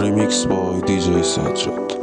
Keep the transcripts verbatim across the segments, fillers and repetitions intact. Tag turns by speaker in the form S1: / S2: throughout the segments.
S1: ریمیکس با دیجی سجاد.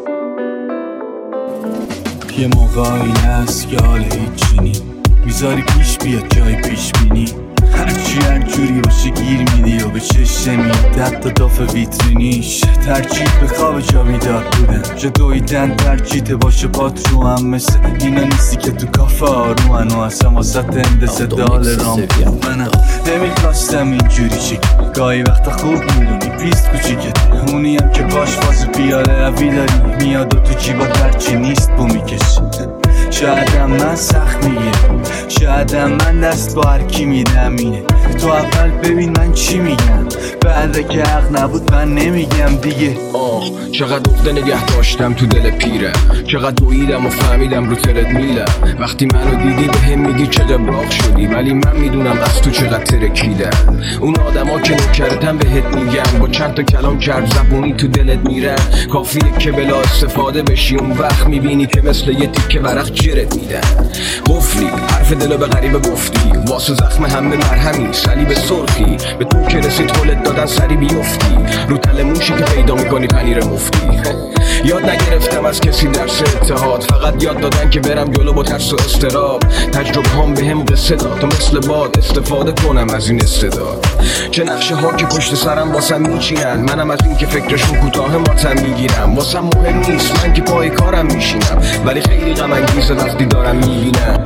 S2: یه موقعی هست که حال هیچی نی میذاری پیش بیاد جای پیش بینی، هرچی هر جوری باشه گیر میدی و به چشت نمیاد حتی داف ویترینیش. ترجیح به خواب جا بیدار بودن، جا دویدن ترجیح باشه پات رو هم مثل اینا نیستی که تو کافه آرومن و اصلا واسط اندسه دال رام بود. منم نمیخواستم اینجوری چی گاهی وقتا خوب میدونی پیست کوچیکت اونی هم که باش فاز پیاله روی داری میاد و تو جیبات هرچی نیست بو میکشی. شایدم من سخت میگیرم، شایدم من دست با هرکی میدم اینه تو اول ببین من چی میگم، بعد که حق نبود من نمیگم دیگه.
S3: آه چقدر اخته نگه داشتم تو دل پیره، چقدر دویدم و فهمیدم رو ترد میلم. وقتی منو دیدی به هم میگی چقدر براق شدی، ولی من میدونم از تو چقدر ترکیدم. اون آدم ها که نکردم بهت میگم با چند تا کلام کرد زبونی تو دلت میرن. کافیه که بلا استفاده بشی اون وقت میبینی که مثل یه تیکه ورق جرت میدن. قفلی حرف دلو به غریبه گفتی، واسه زخم همه مرهمی صلیب سرخی. به تو که رسید حلت دادن سری بیفتی، رو تل موشی که پیدا میکنی پنیر مفتی. یاد نگرفتم از کسی درس اتحاد، فقط یاد دادن که برم جلو با ترس و استراب. تجربه هم به هم قصه داد تا مثل باد استفاده کنم از این استعداد. چه نقشه ها که پشت سرم واسم میچینن، منم از این که فکرشون کوتاه ماتم میگیرم. واسم مهم نیست من که پای کارم میشینم، ولی خیلی غم انگیزه وقتی دارم میبینم.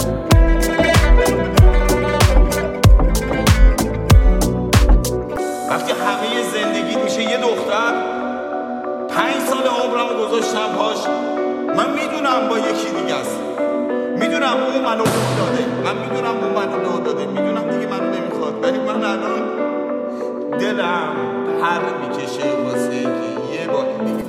S4: وقتی همه زندگی میشه یه دختر، پنج سال عمرم گذاشتم پاش، من میدونم با یکی دیگه است، میدونم اون منو دو داده، من میدونم اون منو دو داده، میدونم دیگه منو نمیخواد، ولی من الان دلم پر میکشه واسه که یه بار دیگه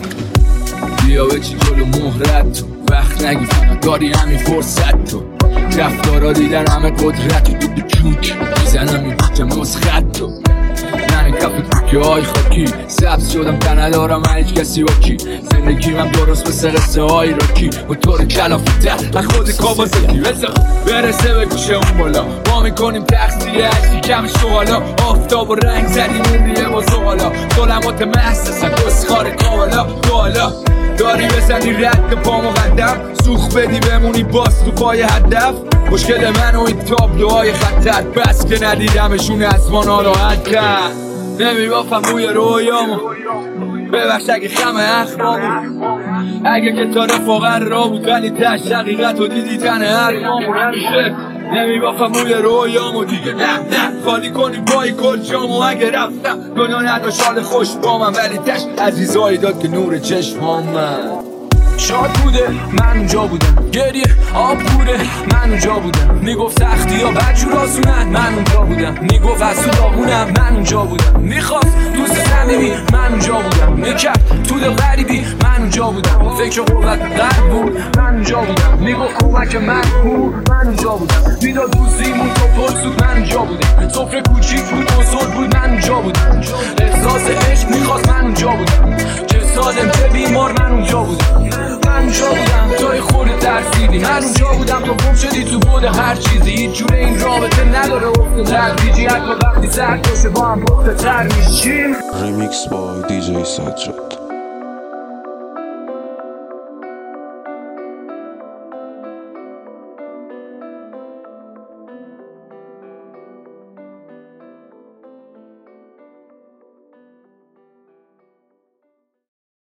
S2: بیا بچی جلو مهرت تو، وقت نگی فقط داری همین فرصت تو. رفتارا دیدن همه قدرت تو، دو چوک میزنم میبیچه مسخط تو. من کف کوکه های خاکی سبز شدم که ندارم من هیچ کسی با کی. زندگی من درست مثل قصه های راکی با طور کلافته من خود کابازکی بزن برسه به گوشه اون بالا. ما میکنیم تقصیری هشتی کم شغالا، آفتاب و رنگ زدیم اون ریه با زغالا. ظلمات محسسن دستخار کاوالا دوالا داری بزنی رد پا مقدم، سوخ بدی بمونی باز تو پای هدف. مشکل من و این تابلوهای خطر بس که ندیدمشون از ما ناراحت کرد. نمیبافم روی رویامو ببخش اگه خم اخمامو، اگه که تا رفاقر را بود ولی تش حقیقت و دیدی تن حرفامو. نمیبافم روی رویامو دیگه نه نه خالی کنی پای کل جامو. اگه رفتم دنیا نداشت حال خوش با من، ولی تش عزیزایی داد که نور چشمام من. شاد بوده من اونجا بودم، گریه آب بوده من اونجا بودم. میگفت سختی ها بدجور آسونن من اونجا بودم. میگفت از تو داغونم من اونجا بودم. میخواست دوست صمیمی من اونجا بودم. میکرد تو دل غریبی من اونجا بودم. فکر قوت قلب بود من اونجا بودم. میگفت کمک من بود من اونجا بودم. میداد دوزیمون تو پرسود من اونجا بودم. سفره کوچیک بود بزرگ بود من اونجا بودم. احساس عشق میخواست من اونجا بودم. چه سالم چه بیمار من اونجا بودم. من اونجا بودم توی خود ترسیدی، من اونجا بودم تو گم شدی تو بود هر چیزی. هیچ جوره این رابطه نداره افت تدریجی، حتی وقتی سر کشه با هم پخته تر میشیم.
S1: ریمیکس با دیجی سجاد.